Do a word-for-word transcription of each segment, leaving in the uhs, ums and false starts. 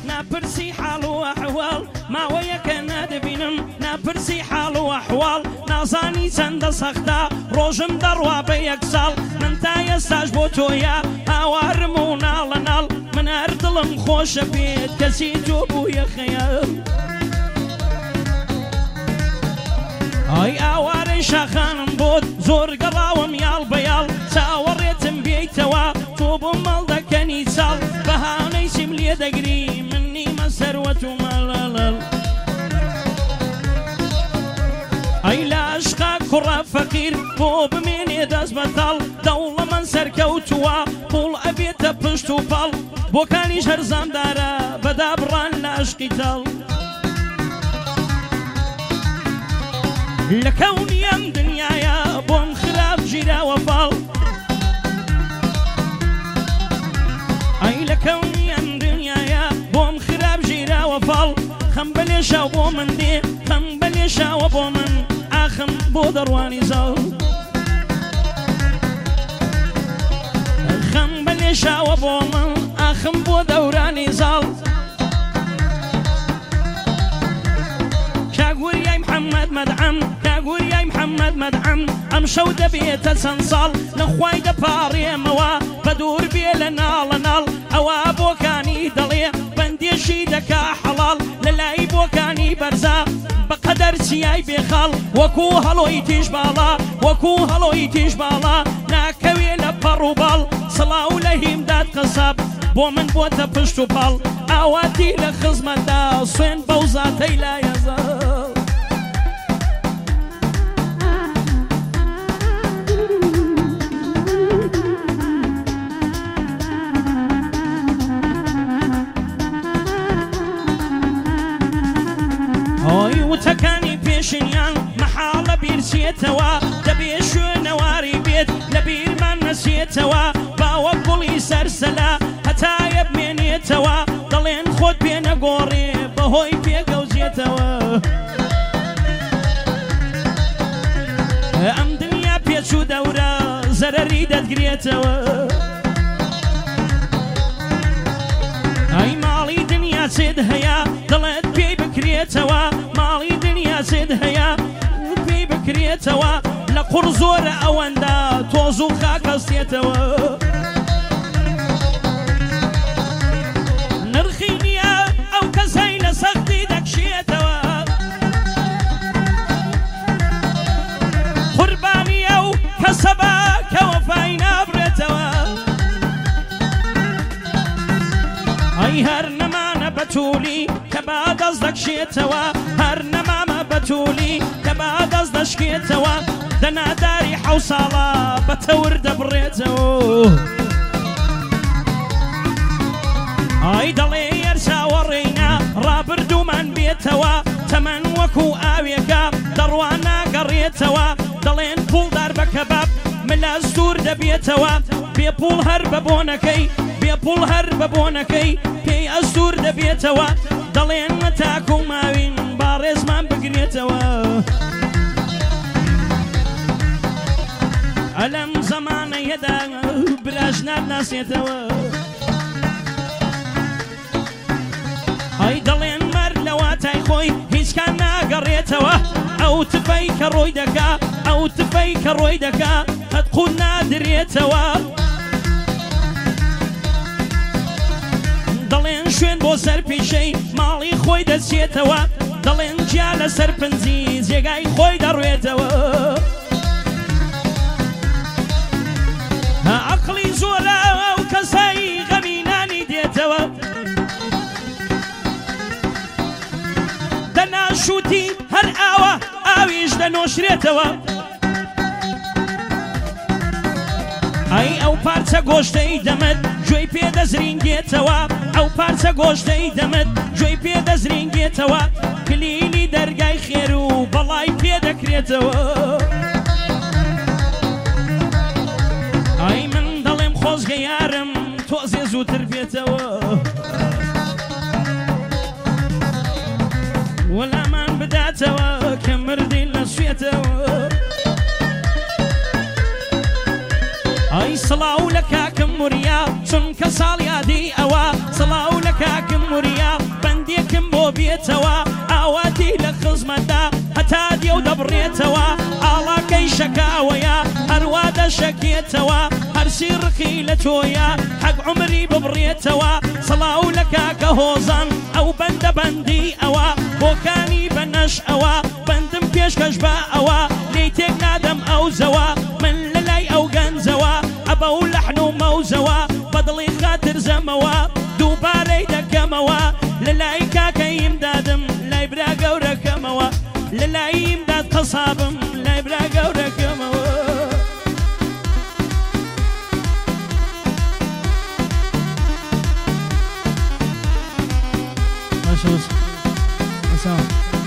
ناپرسی حال و ئەحواڵ ماوەیەکە نادەبینم ناپرسی حال و ئەحواڵ نازانی چەندە سەختە ڕۆژم دەڕوا بە یەک ساڵ من تا ئێستاش بۆ تۆیە هاوارم و ناڵە ناڵ من هەر دڵم خۆشە بێت کەسی تۆ بوویە خەیاڵ ئای ئاوارەی شاخانم بۆت زۆر گەڕاوم یاڵ بەیاڵ چاوەڕێتم بێیتەوە تۆ بۆ مەڵ دەکەنی چاڵ بەهانەی چیم لێ دەگری من نیمە سەروەت و مەڵەڵەڵ ئەی لە عشقا کوڕە فەقیر بۆ بمێنێ دەست بەتاڵ دەوڵەمەند سەرکەوتووە پوڵ ئەبێتە پشت و پاڵ بۆکانیش هەرزامدارە بەدابڕان لە عشقی تاڵ لە کەونی ئەم دنیایە بۆم خراپ ژیراوە فاڵ ئەی لە کەونی ئەم دنیایە بۆم خراپ ژیراوە فاڵ خەم بەلێشاو بۆ من دێ خەم بەلێشاوە بۆ من ئاخم بۆ دەڕوانی زاڵ خەم بەلێشاوە بۆ من ئاخم بۆ دەورانی زاڵ کاگوریای محەممەد مەدعەم کاگوریای محەممەد مەدعەم ئەم شەو دەبێتە چەند ساڵ نەخوای دەپاڕێمەوە بە دوور بێ لە ناڵە ناڵ ئەوە بۆکانی دەڵێ بەندێشی دەکا حەڵاڵ لە لای بۆکانی بەرزە بەقەدەر چیای بێخاڵ وەکو هەڵۆی تیژ باڵا وەکو هەڵۆی تیژ باڵا ناکەوێ لە پەڕ و باڵ سڵاو لە هیمداد قەساب بۆ من بۆتە پشت و پاڵ ئاواتی لە خزمەتدا سوێن بەو زاتەی لایەزە وتەکانی پێشنیان مەحاڵە بیرچێتەوە دەبێ شوێنەواری بێت لە بیرمان نەچێتەوە باوە گوڵی سەرسەلا هەتایە بمێنێتەوە دەڵێن خۆت پێ نەگۆڕێ بەهۆی پێگەوزێتەوە ئەم دنیا پێچوو دەورە زەرەری دەتگرێتەوە ئەی ماڵی دنیا چێت هەیە دڵێت پێی بکرێتەوە ماڵی دنیا چێت هەیە پێی بکرێتەوە لە قوڕ زۆرە ئەوەندە تۆز و خاکەستێتەوە نرخی نییە ئەو کەسەی لە سەختی دەکشێتەوە قوربانی ئەو کەسە بە کە وەفای نابرێتەوە ئەی هەر نەمانە بەتوولی کە با دەست دەکشێتەوە هەر نەمامە بەتوولی کە با دەست دەشکێتەوە دەناداری حەو ساڵە بە تەور دەبڕێتەوە ئای دەڵێ یەر چاوەڕێینە ڕابردوومان بێتەوە تەمەن وەکو ئاوێکە دەڕوان ناگەڕێتەوە دەڵێن پوڵدار بە کەباب ملە زوور دەبێتەوە بێپوڵ هەر بە بۆنەکەی بێپوڵ هەر بە بۆنەکەی پێی ئەزوور دەبێتەوە دەڵێن تاکو و ماوین با ڕێزمان بگرێتەوە ئەلەم زەمانەیەدا براش ناناسێتەوە ئەی دەڵێن مەر لە واتای خۆی هیچکان ناگەڕێتەوە ئەو تفەی کە ڕۆی دەکا ئەو تفەی کە ڕۆی دەکا قەت قوون نادرێتەوە دەڵێن شوێن بۆ سەر پیشەی ماڵی خۆی دەچێتەوە دەڵێن جیا لە سەر پنجی جێگای خۆی دەڕوێتەوە عەقڵی زۆرە ئەو کەسایی غەمینانی دێتەوە دەناشوتی هەر ئاوە ئاویش دەنۆشرێتەوە ئەی ئەو پارچە گۆشتەی دەمت گوێی پێدەزرینگێتەوە ئەو پارچە گۆشتەی دەمت گوێی پێدەزرینگێتەوە کلیلی دەرگای خێر و بەڵای پێدەکرێتەوە ئەی من دەڵێم خۆزگە یارم تۆزێ زووتر بێتەوە وەلامان بداتەوە کە مردین لە سوێتەوە ئەی سڵاو لە کاکم وریا چونکە ساڵ یادی ئەوە سڵاو لە کاکم وریا شكيتوا هرسي رقي لتويا حق عمري ببريتوا صلاو لك كهوزان او بند بندي اوا بوكاني بنش اوا بندم بيش كشبا اوا ليتك نادم او زوا من للاي او جنزوا ابو لحن وموزوا بدلي خاطر زموا دوباري دكموا للاي كاكا يمدادم لا يبرا قورا كموا للاي يمداد قصابم لا يبرا قورا كموا مشوش مساء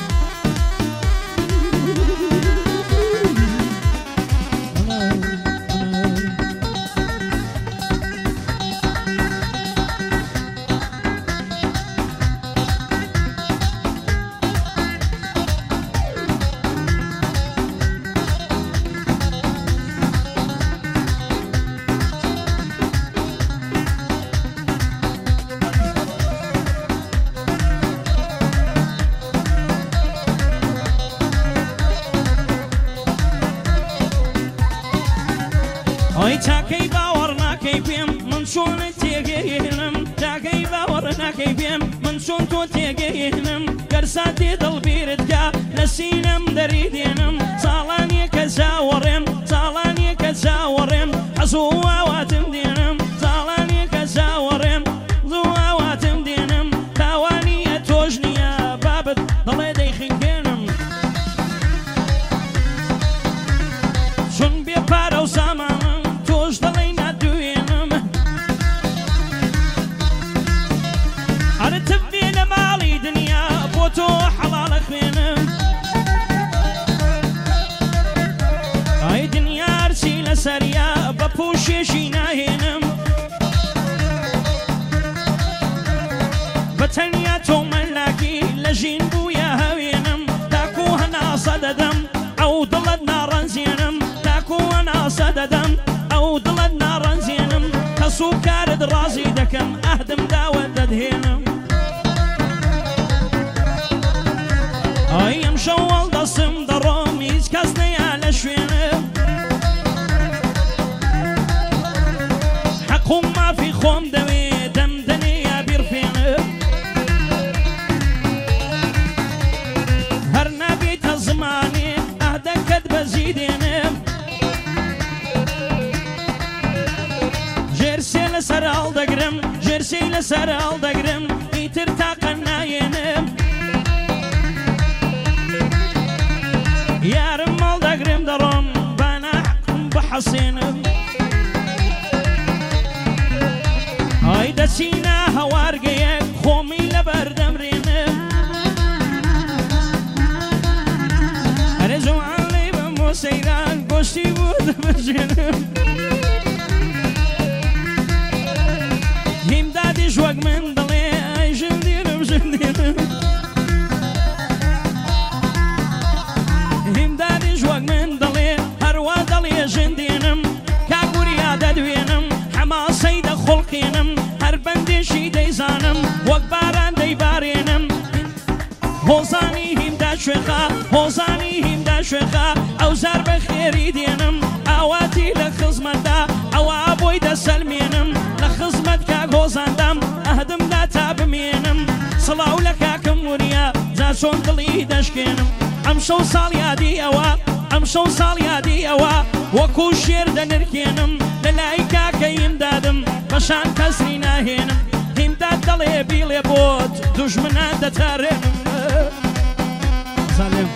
ای تاکی باور نکی بیم من شون تیگینم تاکی باور نکی بیم من شون تو تیگینم کرساتی دل بیرد کا نسینم دریدینم سالانی کزاورم سالانی کزاورم عزواتم دینم سالانی کزاورم زواتم دینم توانی توجنیا بابت دل دیخینم شون بی پارو سامان تو حلال خوينم اي دنيا رسيله سريا بپوششي ناهينم بتنيا تو ملاكي لجين بويا هوينم تاكو هنا صددم او ضل نار زينم تاكو انا صددم او ضل نار زينم كسوكار درازي دكم اهدم داود دهينم ايام شوال دستم درام هیچ کس نیاله شوینم حقوم ما في خوم دوي دم دنيا بيرفينم هر نبيت زماني اهدكت بزيدينم جرسي لسر الدقرم جرسي لسر الدقرم يتر تاقنا ينم يارم مال دقرم درم بانا حكم بحسينم هاي دسينا هوارقيك خومي لبردم رينم رزو علي بموسيران قوشي بود بجنم هم دادي جوق من دلي اي جنديرم جنديرم جوق من دلي هروا دلي جندينم كاقوريا ددوينم حماسي دخلقينم هر بندي شي ديزانم وقباران ديبارينم هوزاني هم دا شوخا هوزاني هم دا شوخا او زار بخيري دينم اواتي لخزمتا او ابوي دا سلمينم لخزمت كاق هوزاندم اهدم دا تابمينم صلاو لكا كموريا زاشون دلي دشكينم امشو صاليادي اوا امشو صاليادي اوا وكو شير دنركينم للايكا كيم دادم بشان كسري ناهينم هم داد دلي بيلي بوت دجمنان دتارم سلام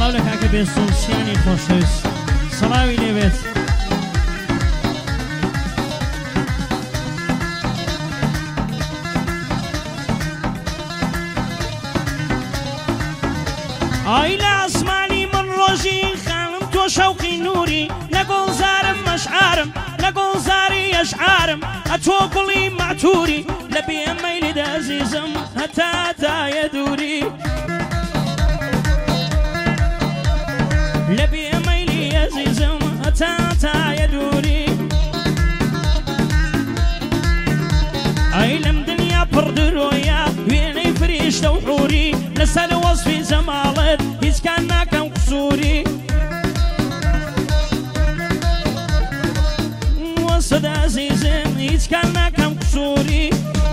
سەڵاو لە کاکە بێسوڵسیانی خۆشەویست سەڵاوی لێبێت ئای لە ئاسمانی من ڕۆژی خانم تۆ شەوقی نووری لە گۆڵزارم مەشعارم لە گۆڵزاری ئەشعارم ئەتۆ گوڵی مەعتووری لە بێمەیلت ئەزیزم هەتا تایە دووری لە بێمەیلی ئەزیزم هەتا تایە دووری ئەی لەم دنیا پڕ درۆیە وێنەی فریشتە و حووری لەسەر وەزفی جەماڵت هیچ کان ناکەم قسووری وەسەد ئەزیزم هیچ کان ناکەم قسووری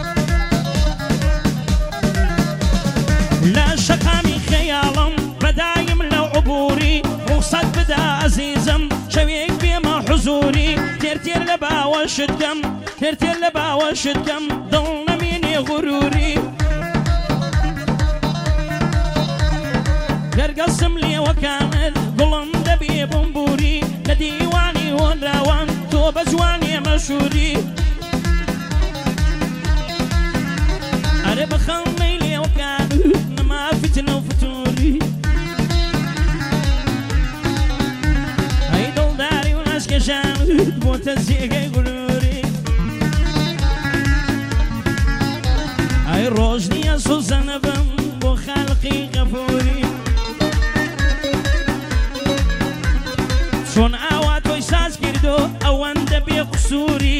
لە شەقامی خەیاڵم بەدایم لەو عبووری ڕوخسەت بدە ئەزیزم شەوێک بێمە حوزووری تێر تێر لە باوەشت کەم تێر تێر لە باوەشت کەم دڵ نەمێنێ غوروری گەرگەسم لێوەکانت گوڵم دەبێ بمبوری لە دیوانی هۆنراوان تۆ بە جوانێ مەشووری ئەرە بەخەڵمەی لێوەکانت نەما فتنە و فتووری ئەی دڵداری و ناشکەشانت بۆتە جێگەی گولووری ئەی ڕۆژ نییە سوزەنە بم بۆ خەڵقی غەفووری چۆن ئاوا تۆی ساز کردو ئەوەندە بێ قسووری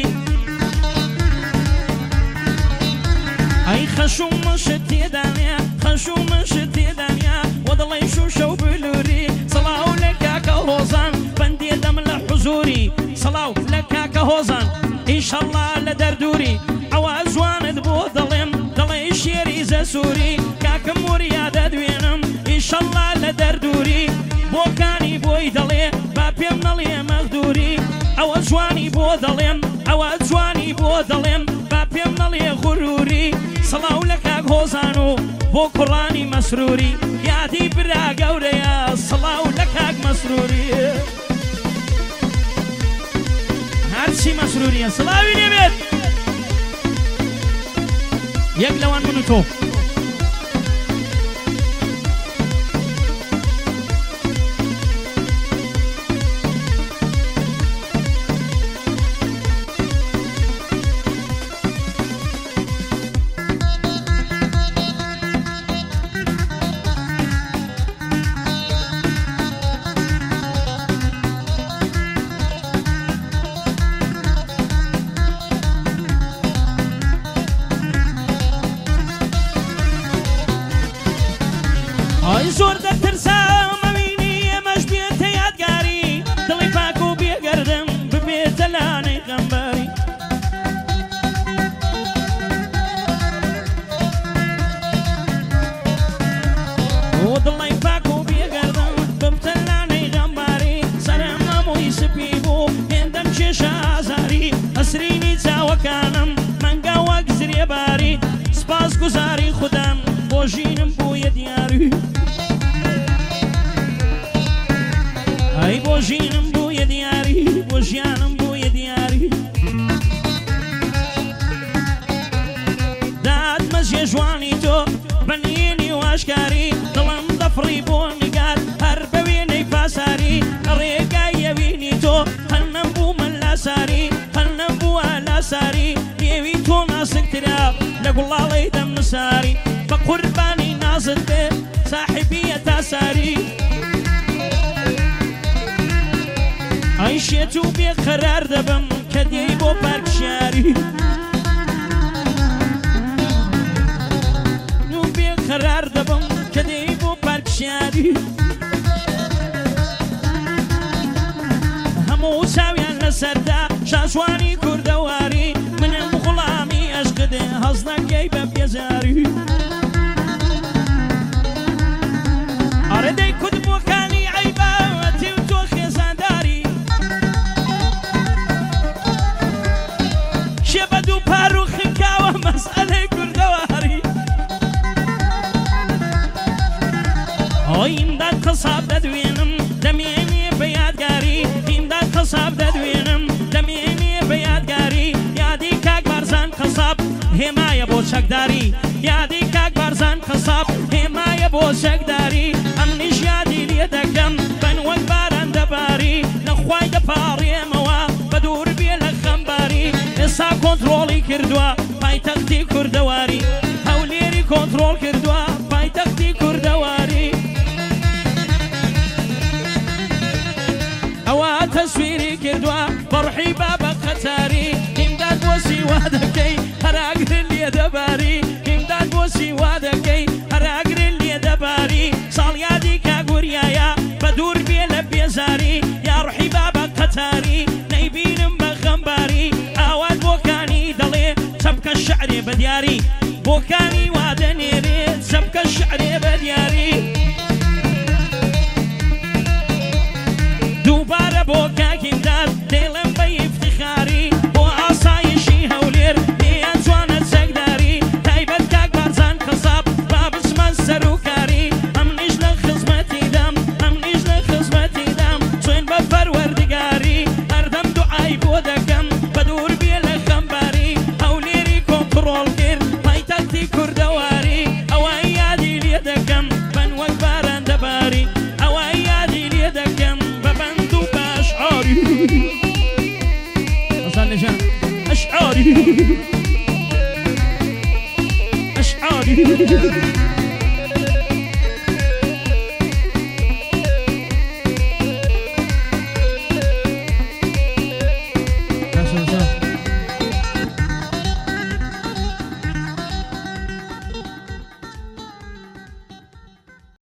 ئەی خەشومەشت تێدانە خەشومەشت تێدانە وە دڵی شوشە و بلووری سەڵاو لە کاکە هۆزان بەندێ دەم لە حوزووری سەڵاو لە کاکە هۆزان ئیشەڵڵا لە دەردووری ئەوە جوانت بۆ دڵێم دڵی شێری زەسووری کاکەم وریا دەدوێنم ئیشەڵڵا لە دەردووری بۆکانی بۆی دەڵێ با پێم نەڵێ مەغدووری ئەوە جوانی بۆ دەڵێم ئەوە جوانی بۆ دەڵێم با پێم نەڵێ غوروری سەڵاو لە کاک هۆزان و بۆ کوڕانی مەسرووری یادی برا گەورەیە سەڵاو لە کاک مەسرووری هەرچی مەسرووریە سەڵاوی لێبێت یەک لەوان من و تۆ زۆر دەترسام ئەوینی ئێمەش بێتە یادگاری دڵی پاک و بێگەردم ببێتە لانەی غەمباری و دڵی پاک و بێگەردم ببتە لانەی غەمباری سەرم هەمووی سپی بوو هێندەم کێشە ئازاری ئەسرینی چاوەکانم مەنگە وەک زرێباری سپاس گوزاری خودم بۆ ژینم بوویە دیاری ئەی بۆ ژینم بوویە دیاری بۆ ژیانم بوویە دیاری دادمە ژێژوانی تۆ بەنیێنی و ئاشکاری دڵم دەفڕی بۆ نیگات هەر بە وێنەی پاساری ڕێگای یەوینی تۆ هەر نەبوومە لاساری هەر نەبووە لاساری پێوی تۆ ناسکترا لە گوڵاڵەی دەم نساری بە قوربانی نازت بێ ساحبیە تاساری ئەی شێت و بێ قەرار دەبم کە دێی بۆ پارکشاری و بێ قەرار دەبم کە دێی بۆ پارکشاری هەموو چاویان لەسەردا شاشوانی کوردەواری منم غوڵامی ئەشقدێ هەز نەکەی بە بێزاری ئەرە دەی کورد بۆکانی عەیبەتی و تۆ خێزانداری شێ بە دوو پار و خنکاوە مەسئەلەی کوردەواری ئۆی ئیمداد قەساب دەدوێ هێمایە بۆ چەکداری یادی کاک بارزان قەساب هێمایە بۆ چەکداری ئەم نیش یادی لێ دەکەم بەن وەک باران دەباری نەخوای دەپاڕێمەوە بە دوور بێ لە خەمباری ئێستا کۆنتڕۆڵی کردووە پایتەختی کوردەواری هەولێری کۆنتڕۆڵ کردووە پایتەختی کوردەواری ئەوە تەسویری کردووە بەڕحی بابە قەتاری ئیمداد بۆسی وا دەکەی هەراگرن لێ دەباری ئیمداد بۆسی وا دەکەی هەراگرن لێ دەباری ساڵیادی کاگوریایە بە دوور بێ لە بێزاری یا ڕحی بابە قەتاری نەیبینم بە خەمباری ئاوات بۆکانی دەڵێ چەپکە شعرێ بە دیاری بۆکانی وا دەنێرێ چەپکە شعرێ بە دیاری دووبارە بۆ کاکیمداد دێڵم بە ئیفتیخاری بۆ ئاسایشی هەولێر لێیان جوانە چەکداری تایبەت کاک بارزان قەساب با بچمە سەرۆکاری ئەم نیش لە خزمەتیدام ئەم نیش لە خزمەتیدام چۆن بە پەروەردگاری هەردەم دوعای بۆ دەکەم بە دوور بێ لە خەمباری هەولێری کۆنتڕۆڵ کرد پایتەختی کوردەواری ئەوە یادی لێ دەکەم بەن وەک باران دەباری ئەوە یادی لێ دەکەم بە بەند و بە ئەشعاری ئەسان لەژان ئەشعاری ئەشعاری